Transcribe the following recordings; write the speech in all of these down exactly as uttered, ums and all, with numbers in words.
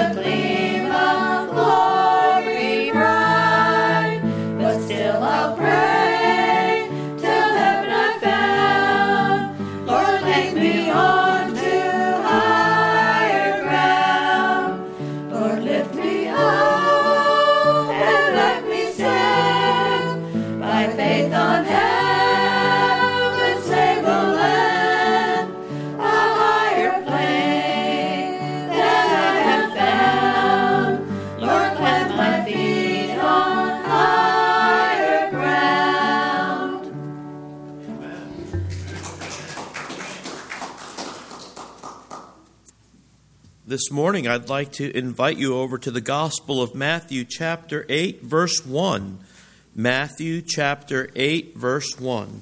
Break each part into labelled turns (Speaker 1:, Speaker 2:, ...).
Speaker 1: a gleam of glory bright, but still I'll pray till heaven I found. Lord, lead me on to higher ground. Lord, lift me up and let me stand by faith on heaven's stable land, a higher plane than I have found. Lord, plant my feet on higher ground.
Speaker 2: This morning, I'd like to invite you over to the Gospel of Matthew, chapter eight, verse one. Matthew, chapter eight, verse one.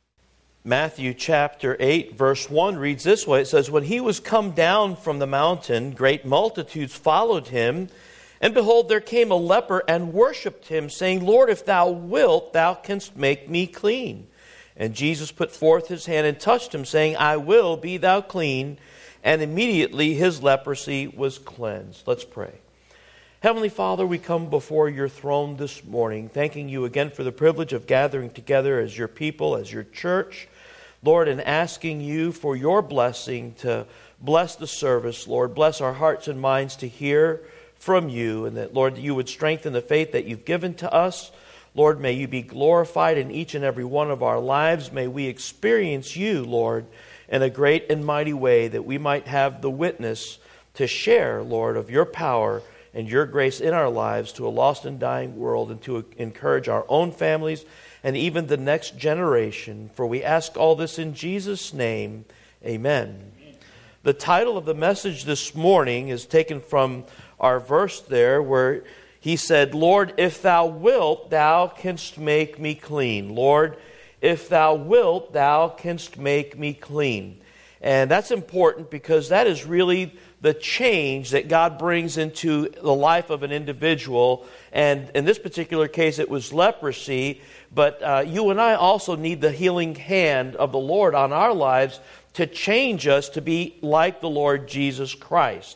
Speaker 2: Matthew, chapter eight, verse one reads this way. It says, "When he was come down from the mountain, great multitudes followed him. And behold, there came a leper and worshipped him, saying, Lord, if thou wilt, thou canst make me clean. And Jesus put forth his hand and touched him, saying, I will, be thou clean. And immediately his leprosy was cleansed." Let's pray. Heavenly Father, we come before your throne this morning, thanking you again for the privilege of gathering together as your people, as your church, Lord, and asking you for your blessing to bless the service, Lord. Bless our hearts and minds to hear from you, and that, Lord, you would strengthen the faith that you've given to us. Lord, may you be glorified in each and every one of our lives. May we experience you, Lord, in a great and mighty way, that we might have the witness to share, Lord, of your power and your grace in our lives to a lost and dying world, and to encourage our own families and even the next generation. For we ask all this in Jesus' name. Amen. Amen. The title of the message this morning is taken from our verse there where he said, Lord, if thou wilt, thou canst make me clean. Lord, if thou wilt, thou canst make me clean. And that's important because that is really the change that God brings into the life of an individual. And in this particular case, it was leprosy. But uh, you and I also need the healing hand of the Lord on our lives to change us to be like the Lord Jesus Christ.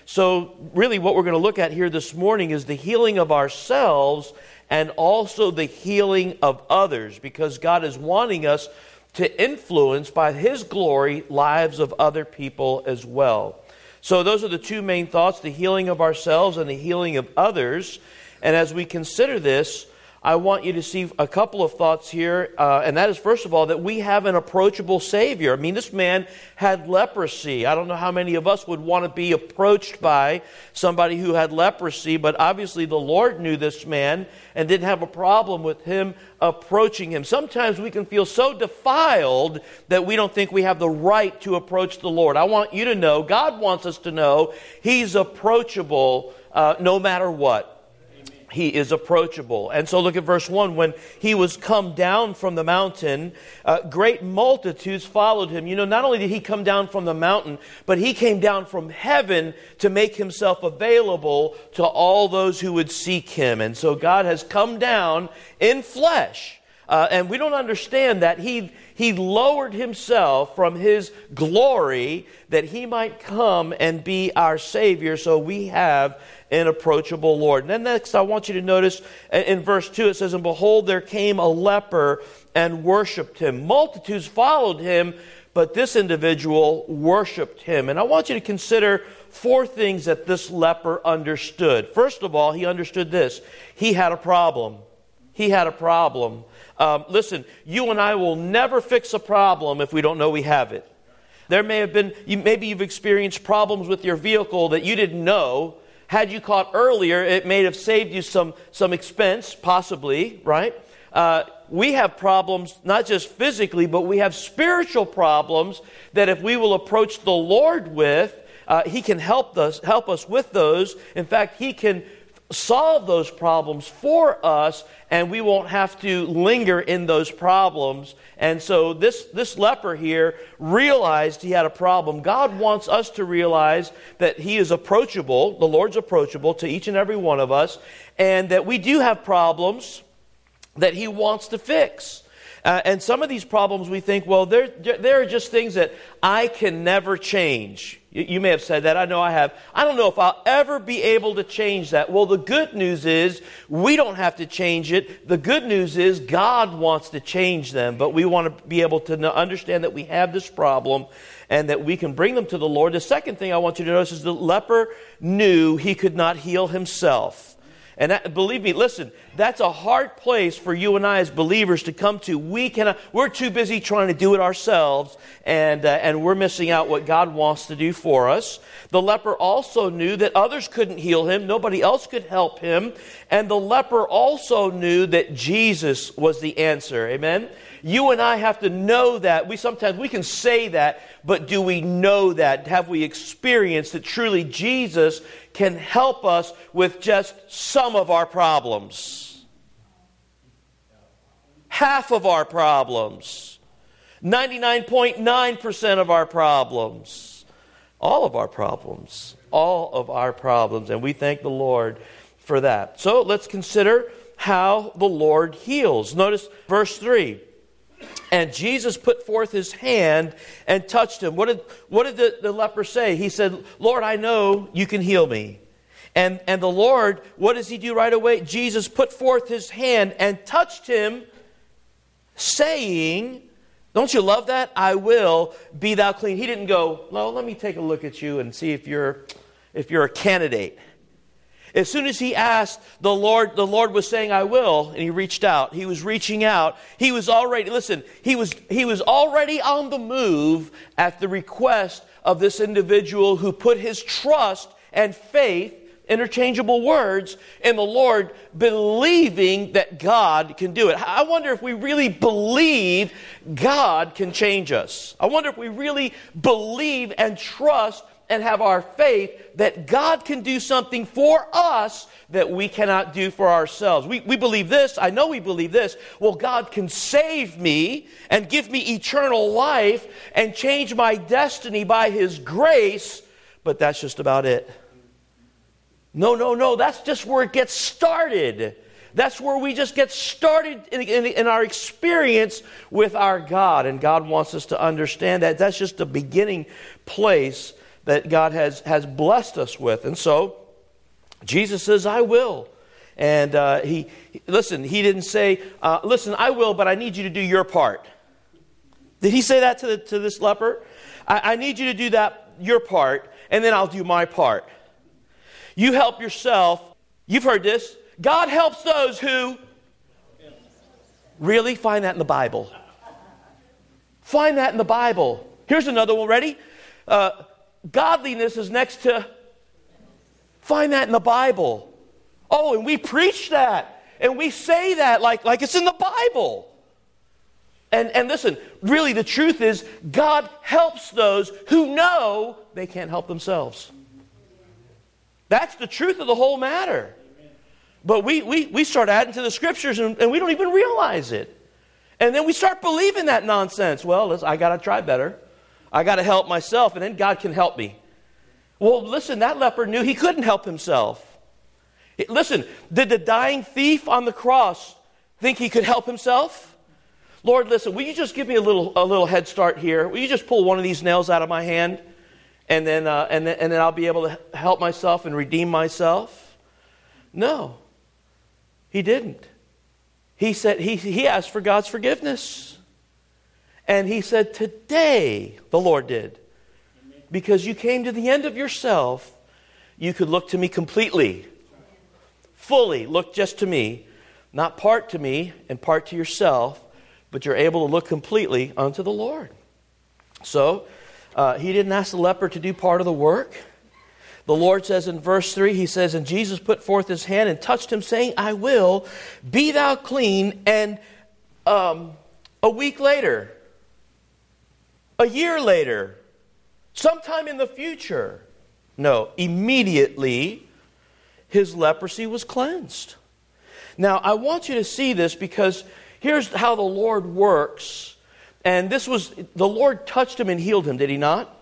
Speaker 2: So really what we're going to look at here this morning is the healing of ourselves and also the healing of others, because God is wanting us to influence by His glory lives of other people as well. So those are the two main thoughts, the healing of ourselves and the healing of others. And as we consider this, I want you to see a couple of thoughts here. Uh, and that is, first of all, that we have an approachable Savior. I mean, this man had leprosy. I don't know how many of us would want to be approached by somebody who had leprosy, but obviously the Lord knew this man and didn't have a problem with him approaching him. Sometimes we can feel so defiled that we don't think we have the right to approach the Lord. I want you to know, God wants us to know, He's approachable uh, no matter what. He is approachable. And so look at verse one. When he was come down from the mountain, uh, great multitudes followed him. You know, not only did he come down from the mountain, but he came down from heaven to make himself available to all those who would seek him. And so God has come down in flesh. Uh, and we don't understand that he he lowered himself from his glory that he might come and be our Savior. So we have an approachable Lord. And then next I want you to notice in verse two it says, "And behold, there came a leper and worshipped him." Multitudes followed him, but this individual worshipped him. And I want you to consider four things that this leper understood. First of all, he understood this. He had a problem. He had a problem. Um, listen, you and I will never fix a problem if we don't know we have it. There may have been, you, maybe you've experienced problems with your vehicle that you didn't know. Had you caught earlier, it may have saved you some, some expense, possibly, right? Uh, we have problems, not just physically, but we have spiritual problems that if we will approach the Lord with, uh, He can help us, help us with those. In fact, He can solve those problems for us, and we won't have to linger in those problems. And so this, this leper here realized he had a problem. God wants us to realize that He is approachable, the Lord's approachable to each and every one of us, and that we do have problems that He wants to fix. Uh, and some of these problems we think, well, they're, they're just things that I can never change. You, you may have said that. I know I have. I don't know if I'll ever be able to change that. Well, the good news is we don't have to change it. The good news is God wants to change them, but we want to be able to know, understand that we have this problem and that we can bring them to the Lord. The second thing I want you to notice is the leper knew he could not heal himself. And that, believe me, listen, that's a hard place for you and I as believers to come to. We cannot, we're too busy trying to do it ourselves, and, uh, and we're missing out what God wants to do for us. The leper also knew that others couldn't heal him. Nobody else could help him. And the leper also knew that Jesus was the answer. Amen? You and I have to know that. We sometimes, we can say that, but do we know that? Have we experienced that truly Jesus can help us with just some of our problems? Half of our problems. ninety-nine point nine percent of our problems. All of our problems. All of our problems. And we thank the Lord for that. So let's consider how the Lord heals. Notice verse three. And Jesus put forth his hand and touched him. What did, what did the, the leper say? He said, Lord, I know you can heal me. And, and the Lord, what does he do right away? Jesus put forth his hand and touched him, saying, don't you love that? I will, be thou clean. He didn't go, well, let me take a look at you and see if you're, if you're a candidate. As soon as he asked, the Lord, the Lord was saying, I will, and he reached out. He was reaching out. He was already, listen, he was, he was already on the move at the request of this individual who put his trust and faith, interchangeable words, in the Lord, believing that God can do it. I wonder if we really believe God can change us. I wonder if we really believe and trust and have our faith that God can do something for us that we cannot do for ourselves. We, we believe this. I know we believe this. Well, God can save me and give me eternal life and change my destiny by his grace, but that's just about it. No, no, no. That's just where it gets started. That's where we just get started in, in, in our experience with our God. And God wants us to understand that. That's just the beginning place that God has, has blessed us with. And so, Jesus says, I will. And uh, he, listen, he didn't say, uh, listen, I will, but I need you to do your part. Did he say that to, the, to this leper? I, I need you to do that, your part, and then I'll do my part. You help yourself. You've heard this. God helps those who really find that in the Bible. Find that in the Bible. Here's another one. Ready? Uh, godliness is next to. Find that in the Bible. Oh, and we preach that. And we say that like, like it's in the Bible. And, and listen, really the truth is God helps those who know they can't help themselves. That's the truth of the whole matter. But we, we, we start adding to the scriptures and, and we don't even realize it. And then we start believing that nonsense. Well, listen, I got to try better. I got to help myself and then God can help me. Well, listen, that leper knew he couldn't help himself. Listen, did the dying thief on the cross think he could help himself? Lord, listen, will you just give me a little a little head start here? Will you just pull one of these nails out of my hand? And then, uh, and then, and then I'll be able to help myself and redeem myself? No, he didn't. He said he he asked for God's forgiveness, and he said, "Today, the Lord did, because you came to the end of yourself. You could look to me completely, fully. Look just to me, not part to me and part to yourself, but you're able to look completely unto the Lord." So. Uh, he didn't ask the leper to do part of the work. The Lord says in verse three, he says, and Jesus put forth his hand and touched him, saying, I will, be thou clean. And um, a week later, a year later, sometime in the future, no, immediately, his leprosy was cleansed. Now, I want you to see this because here's how the Lord works. And this was, the Lord touched him and healed him, did he not?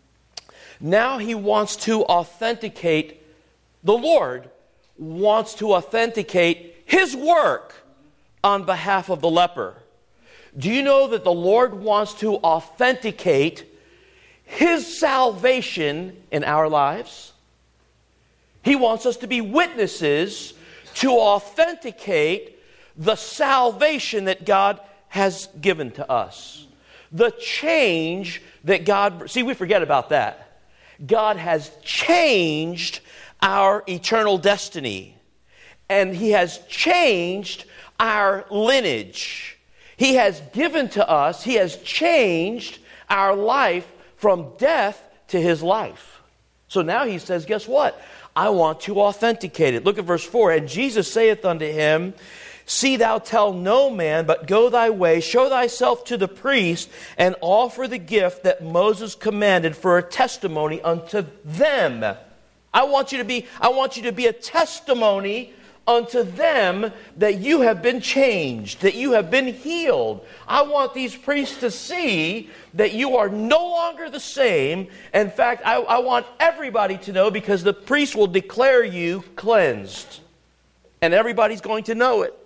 Speaker 2: Now he wants to authenticate, the Lord wants to authenticate his work on behalf of the leper. Do you know that the Lord wants to authenticate His salvation in our lives. He wants us to be witnesses to authenticate the salvation that God has given to us. The change that God... See, we forget about that. God has changed our eternal destiny. And He has changed our lineage. He has given to us, He has changed our life from death to His life. So now He says, guess what? I want to authenticate it. Look at verse four. And Jesus saith unto him, See thou tell no man, but go thy way, show thyself to the priest, and offer the gift that Moses commanded for a testimony unto them. I want you to be, I want you to be a testimony unto them that you have been changed, that you have been healed. I want these priests to see that you are no longer the same. In fact, I, I want everybody to know, because the priest will declare you cleansed. And everybody's going to know it.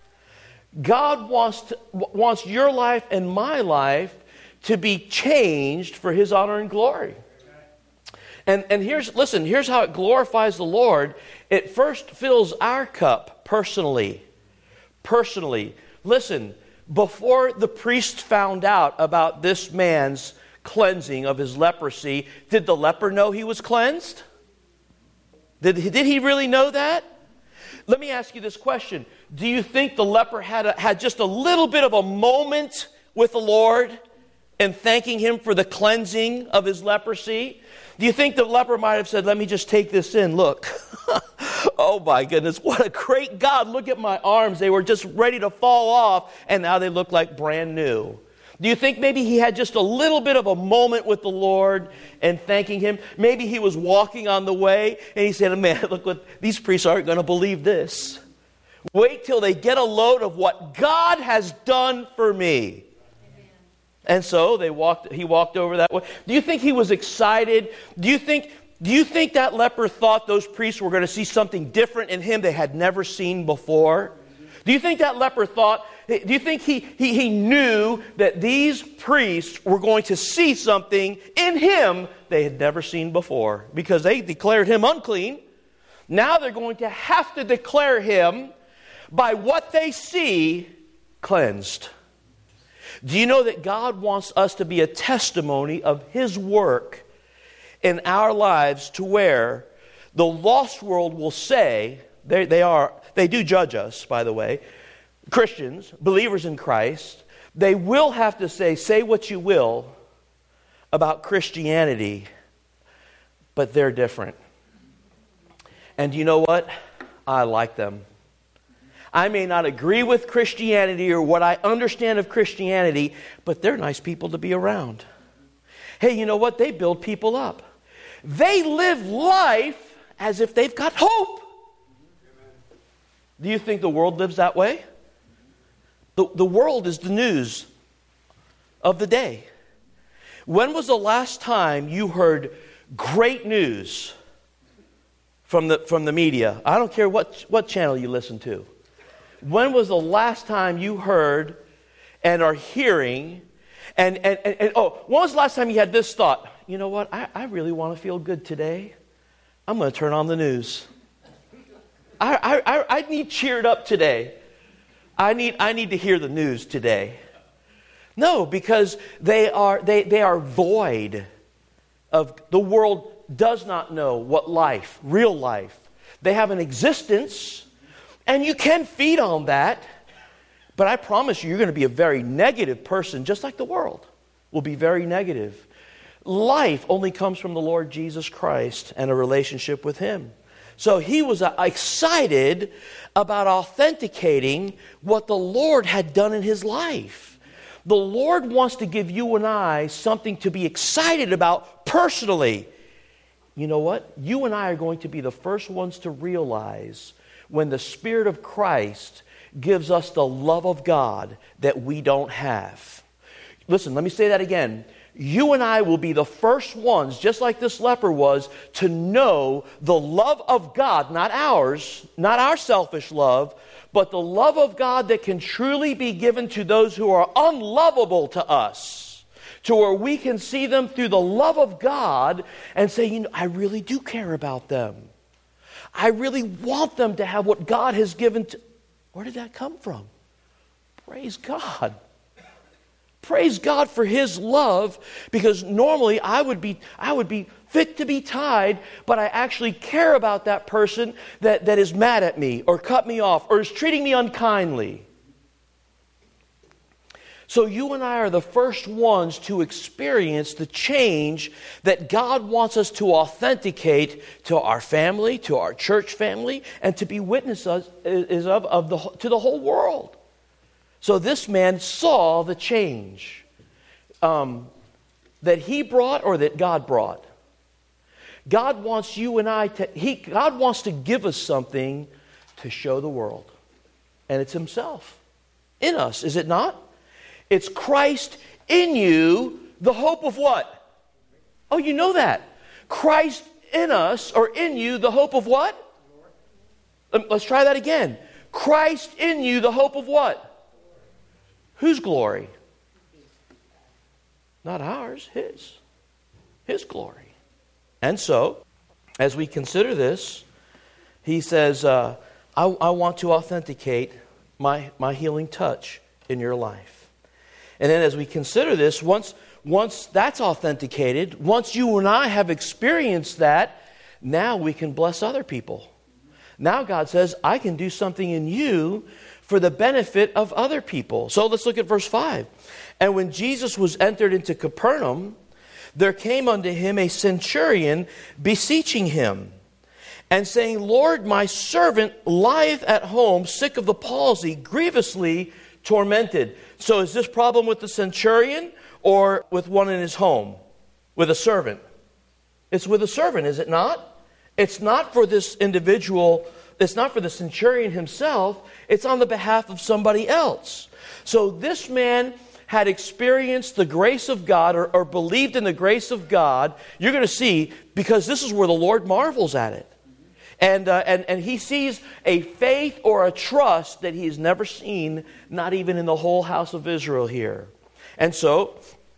Speaker 2: God wants to, wants your life and my life to be changed for His honor and glory. And, and here's, listen, here's how it glorifies the Lord. It first fills our cup personally. Personally. Listen, before the priest found out about this man's cleansing of his leprosy, did the leper know he was cleansed? Did, did he really know that? Let me ask you this question. Do you think the leper had, a, had just a little bit of a moment with the Lord and thanking Him for the cleansing of his leprosy? Do you think the leper might have said, let me just take this in, look. Oh my goodness, what a great God. Look at my arms. They were just ready to fall off, and now they look like brand new. Do you think maybe he had just a little bit of a moment with the Lord and thanking Him? Maybe he was walking on the way and he said, man, look what, these priests aren't going to believe this. Wait till they get a load of what God has done for me. Amen. And so they walked. He walked over that way. Do you think he was excited? Do you think, do you think that leper thought those priests were going to see something different in him they had never seen before? Do you think that leper thought, do you think he, he, he knew that these priests were going to see something in him they had never seen before? Because they declared him unclean. Now they're going to have to declare him by what they see cleansed. Do you know that God wants us to be a testimony of His work in our lives, to where the lost world will say, they, they are, they do judge us, by the way, Christians, believers in Christ, they will have to say, say what you will about Christianity, but they're different. And you know what? I like them. I may not agree with Christianity or what I understand of Christianity, but they're nice people to be around. Hey, you know what? They build people up. They live life as if they've got hope. Do you think the world lives that way? The, the world is the news of the day. When was the last time you heard great news from the, from the media? I don't care what, what channel you listen to. When was the last time you heard and are hearing and, and, and, and oh, when was the last time you had this thought? You know what? I, I really want to feel good today. I'm going to turn on the news. I, I, I need cheered up today. I need, I need to hear the news today. No, because they are, they, they are void of, the world does not know what life, real life. They have an existence. And you can feed on that, but I promise you, you're going to be a very negative person, just like the world will be very negative. Life only comes from the Lord Jesus Christ and a relationship with Him. So he was excited about authenticating what the Lord had done in his life. The Lord wants to give you and I something to be excited about personally. You know what? You and I are going to be the first ones to realize when the Spirit of Christ gives us the love of God that we don't have. Listen, let me say that again. You and I will be the first ones, just like this leper was, to know the love of God, not ours, not our selfish love, but the love of God that can truly be given to those who are unlovable to us.
Speaker 3: to where we can see them through the love of God and say, you know, I really do care about them. I really want them to have what God has given to... Where did that come from? Praise God. Praise God for His love, because normally I would be I would be fit to be tied, but I actually care about that person that, that is mad at me or cut me off or is treating me unkindly. So you and I are the first ones to experience the change that God wants us to authenticate to our family, to our church family, and to be witnesses of, of the, to the whole world. So this man saw the change um, that he brought or that God brought. God wants you and I to, he, God wants to give us something to show the world. And it's Himself in us, is it not? It's Christ in you, the hope of what? Oh, you know that. Christ in us, or in you, the hope of what? Let's try that again. Christ in you, the hope of what? Whose glory? Not ours, His. His glory. And so, as we consider this, he says, uh, I, I want to authenticate my, my healing touch in your life. And then as we consider this, once, once that's authenticated, once you and I have experienced that, now we can bless other people. Now God says, I can do something in you for the benefit of other people. So let's look at verse five. And when Jesus was entered into Capernaum, there came unto him a centurion beseeching him, and saying, Lord, my servant lieth at home, sick of the palsy, grievously tormented. So is this problem with the centurion or with one in his home? With a servant? It's with a servant, is it not? It's not for this individual, it's not for the centurion himself, it's on the behalf of somebody else. So this man had experienced the grace of God, or, or believed in the grace of God. You're going to see, because this is where the Lord marvels at it. And, uh, and, and he sees a faith or a trust that he has never seen, not even in the whole house of Israel here. And so,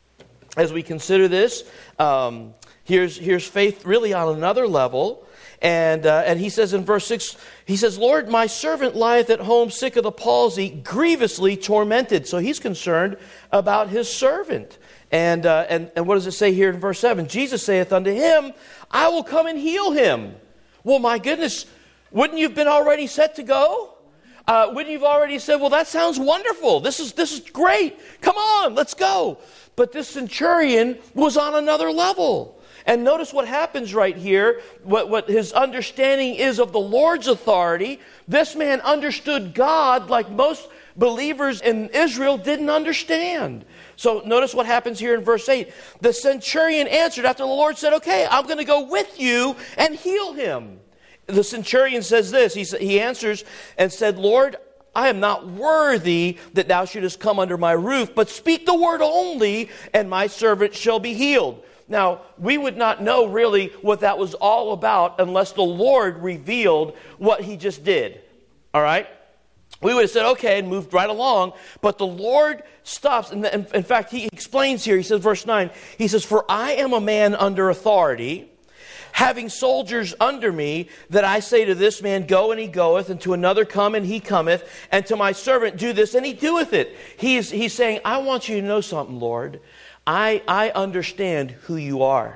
Speaker 3: as we consider this, um, here's, here's faith really on another level. And uh, and he says in verse six, he says, Lord, my servant lieth at home sick of the palsy, grievously tormented. So he's concerned about his servant. And, uh, and, and what does it say here in verse seven? Jesus saith unto him, I will come and heal him. Well, my goodness, wouldn't you have been already set to go? Uh, wouldn't you have already said, well, that sounds wonderful. This is, this is great. Come on, let's go. But this centurion was on another level. And notice what happens right here, what, what his understanding is of the Lord's authority. This man understood God like most believers in Israel didn't understand. So notice what happens here in verse eight. The centurion answered after the Lord said, okay, I'm going to go with you and heal him. The centurion says this, he, he answers and said, Lord, I am not worthy that thou shouldest come under my roof, but speak the word only, and my servant shall be healed. Now, we would not know really what that was all about unless the Lord revealed what he just did. All right? We would have said, okay, and moved right along. But the Lord stops. And in fact, he explains here, he says, verse nine, he says, for I am a man under authority, having soldiers under me, that I say to this man, go, and he goeth, and to another, come, and he cometh, and to my servant, do this, and he doeth it. He's, he's saying, I want you to know something, Lord. I, I understand who you are.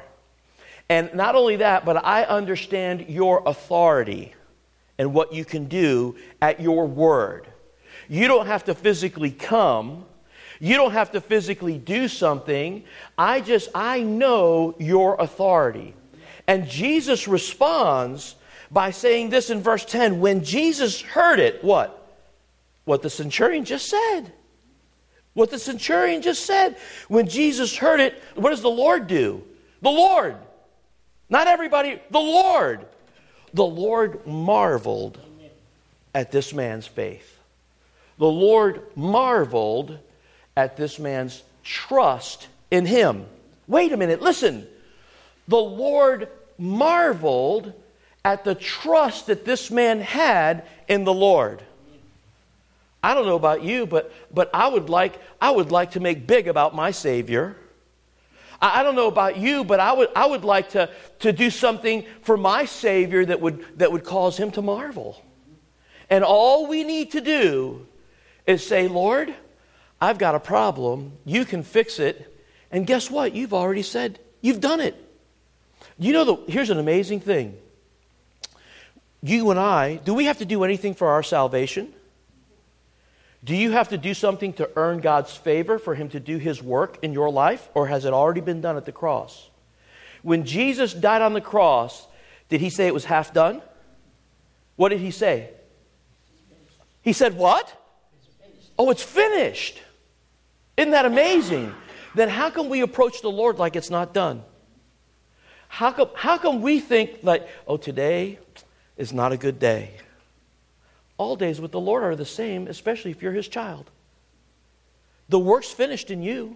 Speaker 3: And not only that, but I understand your authority and what you can do at your word. You don't have to physically come. You don't have to physically do something. I just, I know your authority. And Jesus responds by saying this in verse ten. When Jesus heard it, what? What the centurion just said. What the centurion just said. When Jesus heard it, what does the Lord do? The Lord. Not everybody, the Lord. The Lord marveled at this man's faith. The Lord marveled at this man's trust in him. Wait a minute, listen. The Lord marveled at the trust that this man had in the Lord. I don't know about you, but but I would like I would like to make big about my Savior. I don't know about you, but I would I would like to, to do something for my Savior that would that would cause him to marvel. And all we need to do is say, Lord, I've got a problem. You can fix it. And guess what? You've already said you've done it. You know, the, here's an amazing thing. You and I, do we have to do anything for our salvation? Do you have to do something to earn God's favor for him to do his work in your life? Or has it already been done at the cross? When Jesus died on the cross, did he say it was half done? What did he say? He said what? Oh, it's finished. Isn't that amazing? Then how can we approach the Lord like it's not done? How come, how come we think like, oh, today is not a good day? All days with the Lord are the same, especially if you're his child. The work's finished in you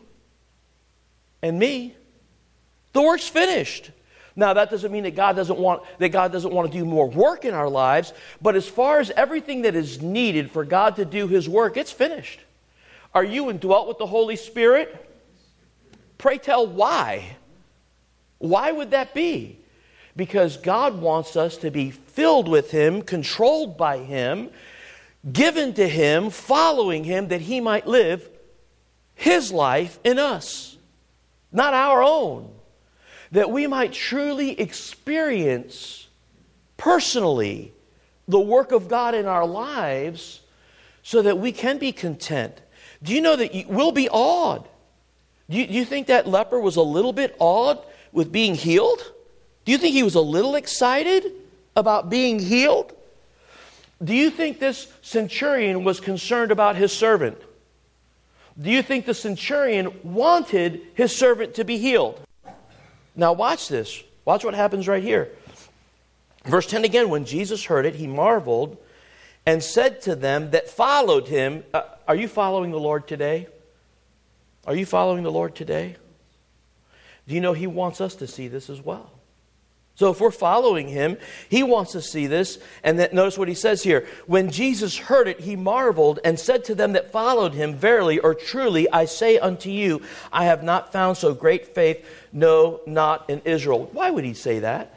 Speaker 3: and me. The work's finished. Now, that doesn't mean that God doesn't want that God doesn't want to do more work in our lives, but as far as everything that is needed for God to do his work, it's finished. Are you indwelt with the Holy Spirit? Pray tell why. Why would that be? Because God wants us to be filled with him, controlled by him, given to him, following him, that he might live his life in us, not our own. That we might truly experience personally the work of God in our lives so that we can be content. Do you know that you, we'll be awed? Do you, do you think that leper was a little bit awed with being healed? Do you think he was a little excited about being healed? Do you think this centurion was concerned about his servant? Do you think the centurion wanted his servant to be healed? Now watch this. Watch what happens right here. Verse ten again, when Jesus heard it, he marveled and said to them that followed him, uh, are you following the Lord today? Are you following the Lord today? Do you know he wants us to see this as well? So if we're following him, he wants to see this. And that, notice what he says here. When Jesus heard it, he marveled and said to them that followed him, verily or truly, I say unto you, I have not found so great faith, no, not in Israel. Why would he say that?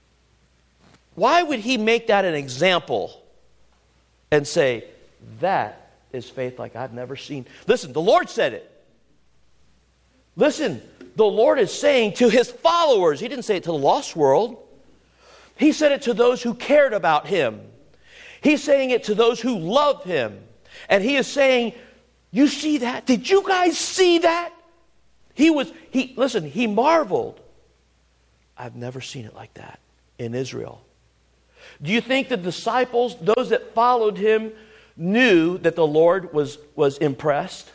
Speaker 3: Why would he make that an example and say, that is faith like I've never seen? Listen, the Lord said it. Listen, the Lord is saying to his followers, he didn't say it to the lost world. He said it to those who cared about him. He's saying it to those who love him. And he is saying, you see that? Did you guys see that? He was, he listen, he marveled. I've never seen it like that in Israel. Do you think the disciples, those that followed him, knew that the Lord was, was impressed?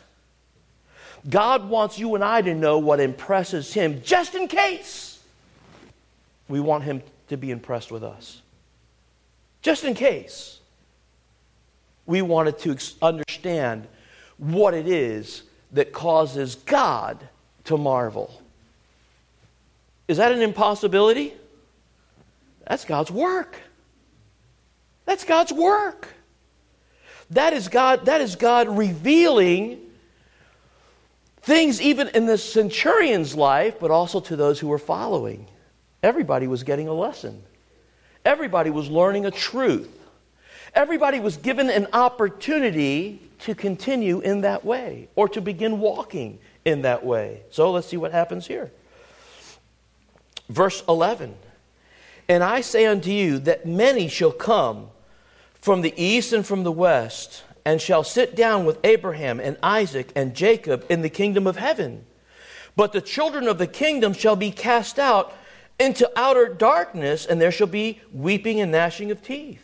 Speaker 3: God wants you and I to know what impresses him, just in case we want him to be impressed with us. Just in case we wanted to understand what it is that causes God to marvel. Is that an impossibility? That's God's work. That's God's work. That is God, that is God revealing things even in the centurion's life, but also to those who were following. Everybody was getting a lesson. Everybody was learning a truth. Everybody was given an opportunity to continue in that way or to begin walking in that way. So let's see what happens here. Verse eleven. And I say unto you that many shall come from the east and from the west, and shall sit down with Abraham and Isaac and Jacob in the kingdom of heaven. But the children of the kingdom shall be cast out into outer darkness, and there shall be weeping and gnashing of teeth.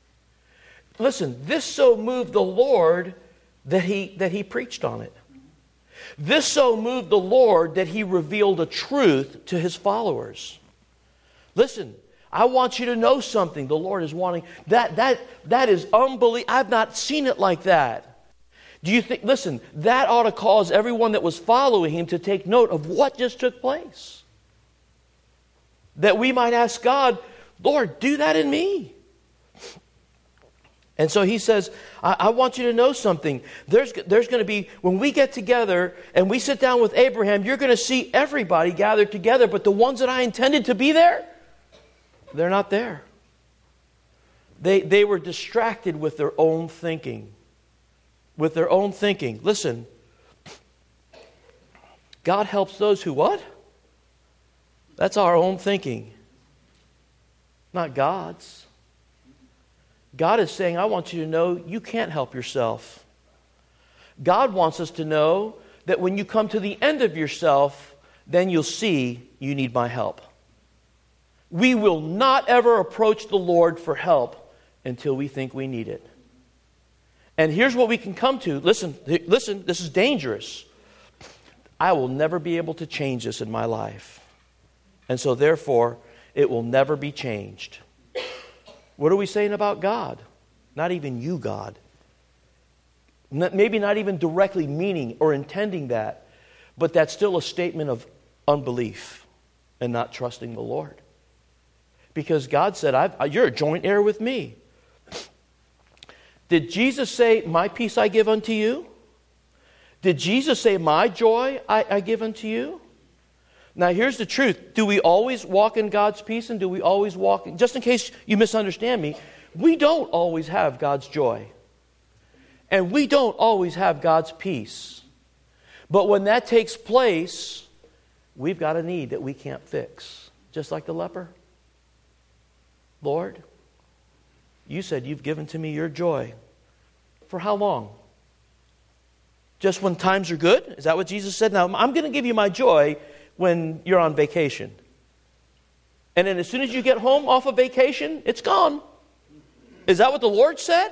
Speaker 3: Listen, this so moved the Lord that he, that he preached on it. This so moved the Lord that he revealed a truth to his followers. Listen, I want you to know something. The Lord is wanting that. That that is unbelievable. I've not seen it like that. Do you think? Listen, that ought to cause everyone that was following him to take note of what just took place. That we might ask God, Lord, do that in me. And so he says, I, I want you to know something. There's, there's going to be, when we get together and we sit down with Abraham, you're going to see everybody gathered together, but the ones that I intended to be there, they're not there. They, they were distracted with their own thinking. With their own thinking. Listen, God helps those who what? That's our own thinking. Not God's. God is saying, I want you to know you can't help yourself. God wants us to know that when you come to the end of yourself, then you'll see you need my help. We will not ever approach the Lord for help until we think we need it. And here's what we can come to. Listen, listen, this is dangerous. I will never be able to change this in my life. And so therefore, it will never be changed. What are we saying about God? Not even you, God. Maybe not even directly meaning or intending that, but that's still a statement of unbelief and not trusting the Lord. Because God said, I've, you're a joint heir with me. Did Jesus say, my peace I give unto you? Did Jesus say, my joy I, I give unto you? Now here's the truth. Do we always walk in God's peace, and do we always walk in, just in case you misunderstand me, we don't always have God's joy. And we don't always have God's peace. But when that takes place, we've got a need that we can't fix. Just like the leper. Lord, you said you've given to me your joy. For how long? Just when times are good? Is that what Jesus said? Now, I'm going to give you my joy when you're on vacation. And then as soon as you get home off of vacation, it's gone. Is that what the Lord said?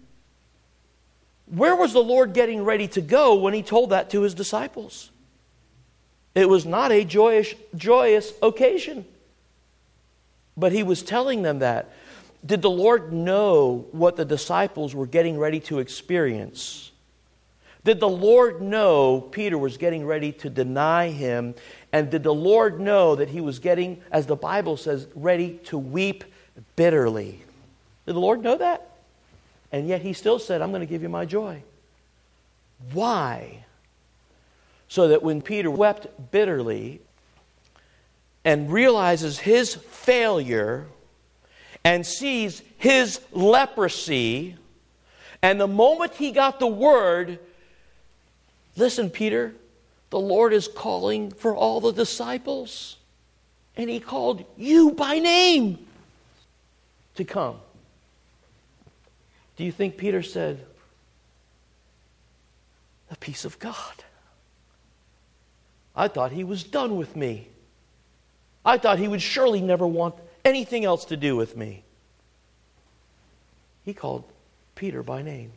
Speaker 3: Where was the Lord getting ready to go when he told that to his disciples? It was not a joyous, joyous occasion. But he was telling them that. Did the Lord know what the disciples were getting ready to experience? Did the Lord know Peter was getting ready to deny him? And did the Lord know that he was getting, as the Bible says, ready to weep bitterly? Did the Lord know that? And yet he still said, I'm going to give you my joy. Why? So that when Peter wept bitterly and realizes his failure and sees his leprosy, and the moment he got the word, listen, Peter, the Lord is calling for all the disciples. And he called you by name to come. Do you think Peter said, the peace of God? I thought he was done with me. I thought he would surely never want anything else to do with me. He called Peter by name.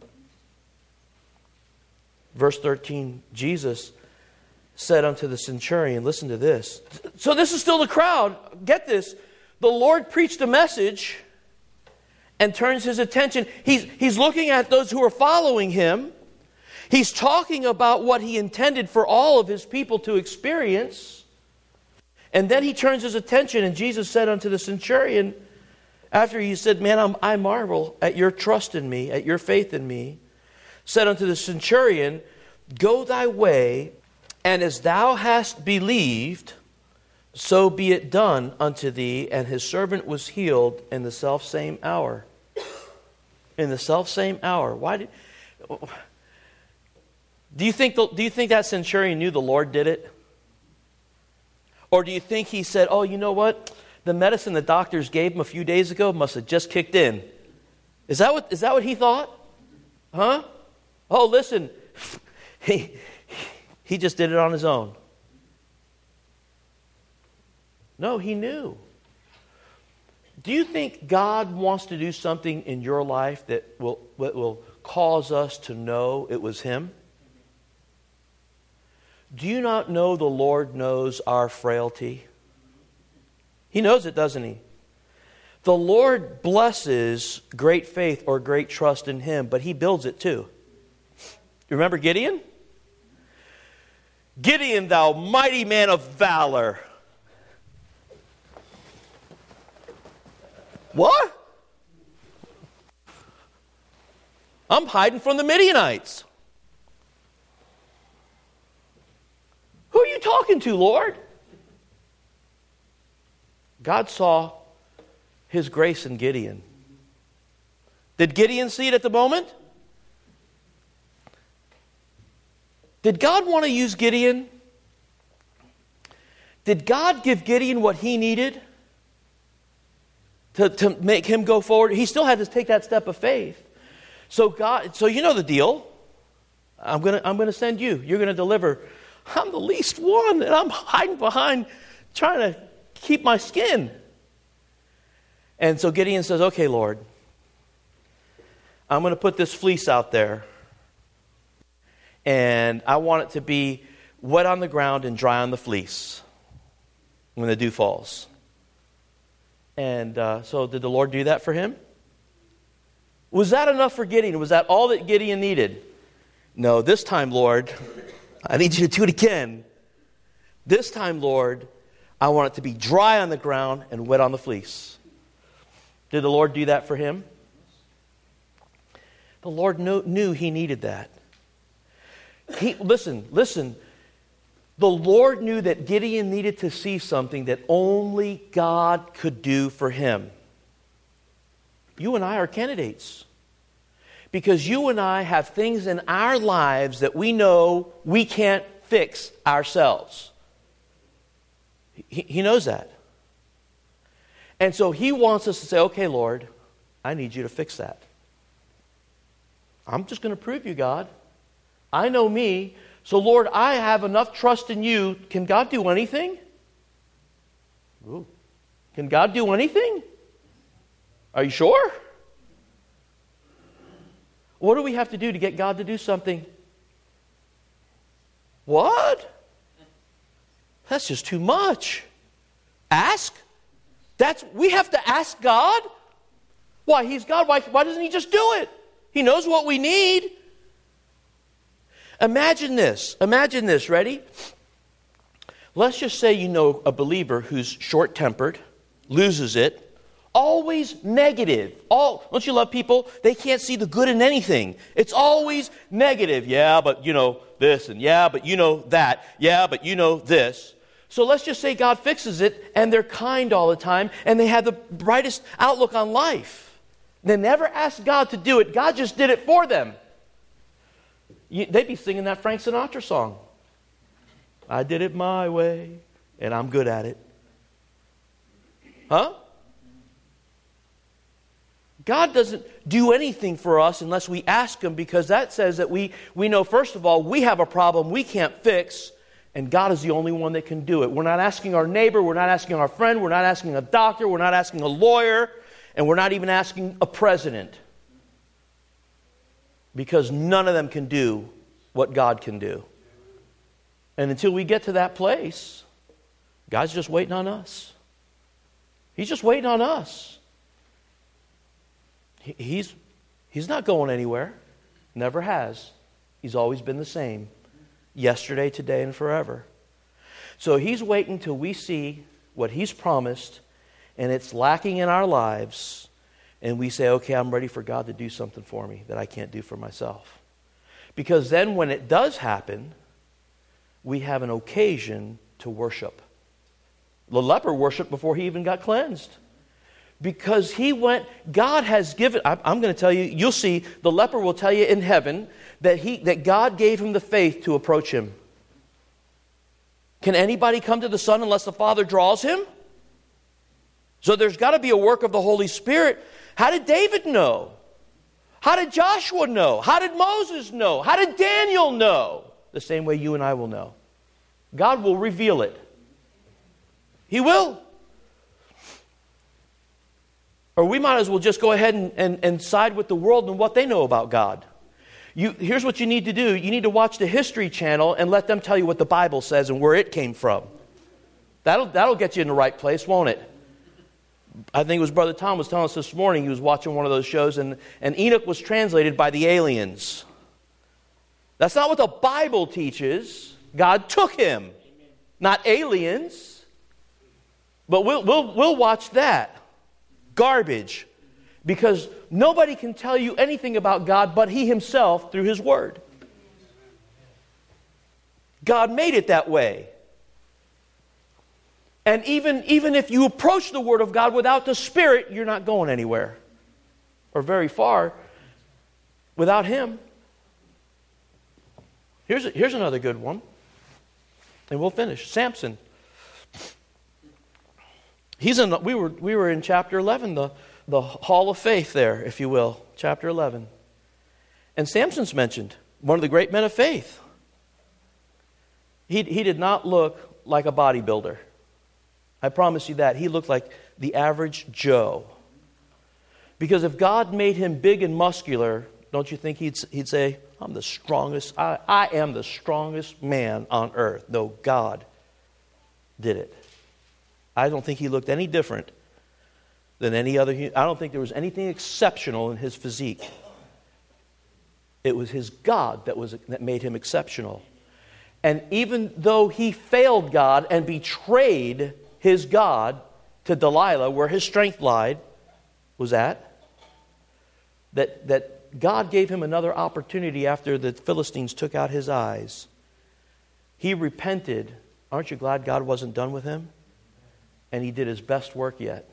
Speaker 3: Verse thirteen, Jesus said unto the centurion, listen to this. So this is still the crowd. Get this. The Lord preached a message and turns his attention. He's, he's looking at those who are following him. He's talking about what he intended for all of his people to experience. And then he turns his attention, and Jesus said unto the centurion, after he said, man, I'm, I marvel at your trust in me, at your faith in me, said unto the centurion, go thy way, and as thou hast believed, so be it done unto thee. And his servant was healed in the selfsame hour. In the selfsame hour. Why did... Do you think the, do you think that centurion knew the Lord did it? Or do you think he said, oh, you know what? The medicine the doctors gave him a few days ago must have just kicked in. Is that what, is that what he thought? Huh? Oh, listen. He, he just did it on his own. No, he knew. Do you think God wants to do something in your life that will, that will cause us to know it was him? Do you not know the Lord knows our frailty? He knows it, doesn't he? The Lord blesses great faith or great trust in him, but he builds it too. You remember Gideon? Gideon, thou mighty man of valor. What? I'm hiding from the Midianites. Who are you talking to, Lord? God saw his grace in Gideon. Did Gideon see it at the moment? Did God want to use Gideon? Did God give Gideon what he needed to, to make him go forward? He still had to take that step of faith. So God, so you know the deal. I'm gonna, I'm gonna send you. You're gonna deliver. I'm the least one, and I'm hiding behind, trying to keep my skin. And so Gideon says, "Okay, Lord, I'm gonna put this fleece out there, and I want it to be wet on the ground and dry on the fleece when the dew falls." And uh, so did the Lord do that for him? Was that enough for Gideon? Was that all that Gideon needed? No, this time, Lord, I need you to do it again. This time, Lord, I want it to be dry on the ground and wet on the fleece. Did the Lord do that for him? The Lord knew, knew he needed that. He, listen, listen. The Lord knew that Gideon needed to see something that only God could do for him. You and I are candidates. Because you and I have things in our lives that we know we can't fix ourselves. He, he knows that. And so he wants us to say, "Okay, Lord, I need you to fix that. I'm just going to prove you, God. I know me. So, Lord, I have enough trust in you. Can God do anything? Ooh. Can God do anything? Are you sure? What do we have to do to get God to do something? What? That's just too much. Ask? That's we have to ask God? Why? He's God. Why, why doesn't he just do it? He knows what we need. Imagine this. Imagine this. Ready? Let's just say you know a believer who's short-tempered, loses it, always negative. All, don't you love people? They can't see the good in anything. It's always negative. Yeah, but you know this, and yeah, but you know that. Yeah, but you know this. So let's just say God fixes it, and they're kind all the time, and they have the brightest outlook on life. They never asked God to do it. God just did it for them. You, they'd be singing that Frank Sinatra song. I did it my way, and I'm good at it. Huh? God doesn't do anything for us unless we ask Him, because that says that we, we know, first of all, we have a problem we can't fix, and God is the only one that can do it. We're not asking our neighbor, we're not asking our friend, we're not asking a doctor, we're not asking a lawyer, and we're not even asking a president. Because none of them can do what God can do. And until we get to that place, God's just waiting on us. He's just waiting on us. He's, he's not going anywhere. Never has. He's always been the same. Yesterday, today, and forever. So He's waiting till we see what He's promised, and it's lacking in our lives, and we say, okay, I'm ready for God to do something for me that I can't do for myself. Because then when it does happen, we have an occasion to worship. The leper worshiped before he even got cleansed. Because he went, God has given, I'm going to tell you, you'll see, the leper will tell you in heaven that he that God gave him the faith to approach Him. Can anybody come to the Son unless the Father draws him? So there's got to be a work of the Holy Spirit. How did David know? How did Joshua know? How did Moses know? How did Daniel know? The same way you and I will know. God will reveal it. He will. Or we might as well just go ahead and, and, and side with the world and what they know about God. You, here's what you need to do. You need to watch the History Channel and let them tell you what the Bible says and where it came from. That'll, that'll get you in the right place, won't it? I think it was Brother Tom was telling us this morning, he was watching one of those shows, and, and Enoch was translated by the aliens. That's not what the Bible teaches. God took him, not aliens. But we'll, we'll, we'll watch that. Garbage. Because nobody can tell you anything about God but He Himself through His Word. God made it that way. And even, even if you approach the Word of God without the Spirit, you're not going anywhere or very far without Him. Here's, a, here's another good one. And we'll finish. Samson. He's in the, we were we were in chapter eleven, the, the hall of faith there, if you will. Chapter eleven. And Samson's mentioned, one of the great men of faith. He, he did not look like a bodybuilder. I promise you that. He looked like the average Joe. Because if God made him big and muscular, don't you think he'd, he'd say, I'm the strongest, I, I am the strongest man on earth. No, God did it. I don't think he looked any different than any other. I don't think there was anything exceptional in his physique. It was his God that was that made him exceptional. And even though he failed God and betrayed his God to Delilah, where his strength lied, was at, that, that God gave him another opportunity after the Philistines took out his eyes. He repented. Aren't you glad God wasn't done with him? And he did his best work yet.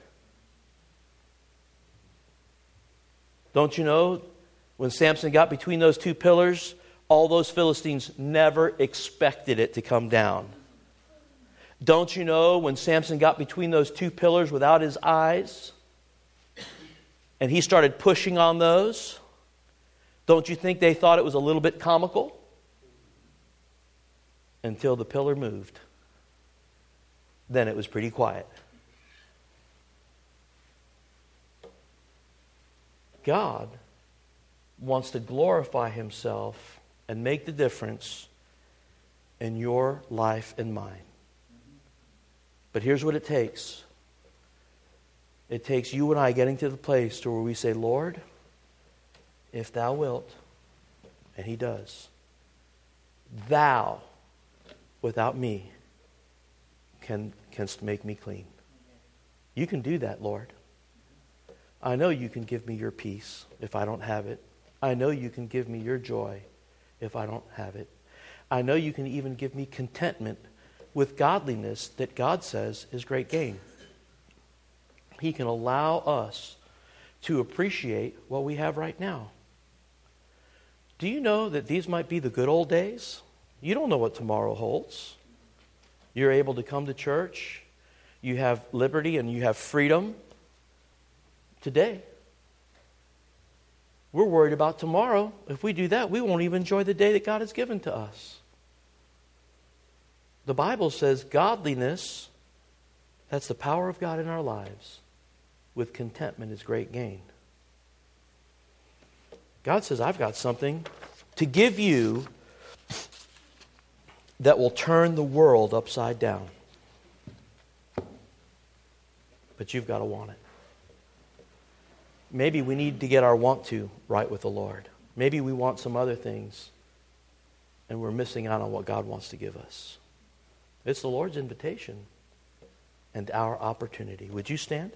Speaker 3: Don't you know, when Samson got between those two pillars, all those Philistines never expected it to come down. Don't you know, when Samson got between those two pillars without his eyes, and he started pushing on those, don't you think they thought it was a little bit comical? Until the pillar moved. Then it was pretty quiet. God wants to glorify Himself and make the difference in your life and mine. But here's what it takes. It takes you and I getting to the place to where we say, Lord, if Thou wilt, and He does, Thou, without me, can canst make me clean. You can do that, Lord. I know You can give me Your peace if I don't have it. I know You can give me Your joy if I don't have it. I know You can even give me contentment with godliness that God says is great gain. He can allow us to appreciate what we have right now. Do you know that these might be the good old days? You don't know what tomorrow holds. You're able to come to church. You have liberty and you have freedom today. We're worried about tomorrow. If we do that, we won't even enjoy the day that God has given to us. The Bible says godliness, that's the power of God in our lives, with contentment is great gain. God says, I've got something to give you that will turn the world upside down. But you've got to want it. Maybe we need to get our want to right with the Lord. Maybe we want some other things, and we're missing out on what God wants to give us. It's the Lord's invitation and our opportunity. Would you stand?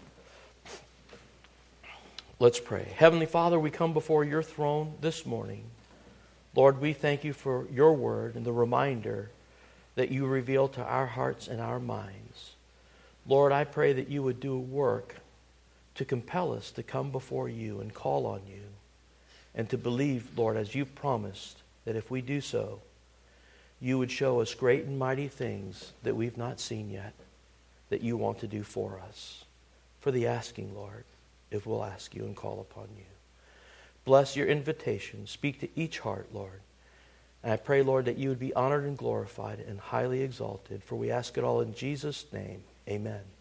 Speaker 3: Let's pray. Heavenly Father, we come before Your throne this morning. Lord, we thank You for Your word and the reminder that You reveal to our hearts and our minds. Lord, I pray that You would do a work to compel us to come before You and call on You, and to believe, Lord, as You've promised, that if we do so, You would show us great and mighty things that we've not seen yet, that You want to do for us. For the asking, Lord, if we'll ask You and call upon You. Bless Your invitation. Speak to each heart, Lord. And I pray, Lord, that You would be honored and glorified and highly exalted. For we ask it all in Jesus' name. Amen.